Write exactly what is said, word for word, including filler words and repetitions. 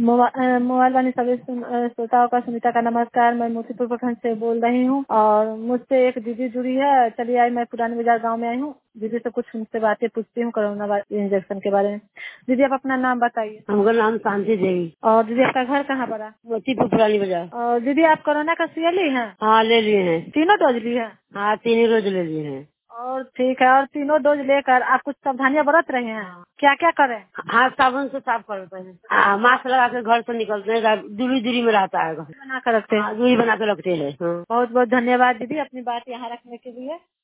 मोबा- अ, mobile वाली सभी सुन- अ, श्रोताओं का सुनीता का नमस्कार। मैं मोतीपुर प्रखंड से बोल रही हूँ और मुझसे एक दीदी जुड़ी है। चलिए आई मैं पुरानी बाजार गांव में आई हूँ। दीदी से कुछ उनसे बातें पूछती हूँ कोरोना वा- इंजेक्शन के बारे में। दीदी आप अपना नाम बताइए। हमका नाम शांति देवी। और दीदी आपका घर कहाँ पड़ा? मोतीपुर पुरानी बाजार। और दीदी आप कोरोना का सुई ली है? हाँ ले लिए हैं। तीनों डोज ली है? हाँ तीन ही रोज ले लिए हैं। और ठीक है। और तीनों डोज लेकर आप कुछ सावधानियां बरत रहे हैं? क्या क्या करें? हाथ साबुन से साफ करते हैं। हाँ मास्क लगा के घर से निकलते हैं। दूरी दूरी में रहता है घर। बना कर रखते हैं। हाँ दूरी बना के रखते हैं। हाँ। बहुत बहुत धन्यवाद दीदी अपनी बात यहाँ रखने के लिए।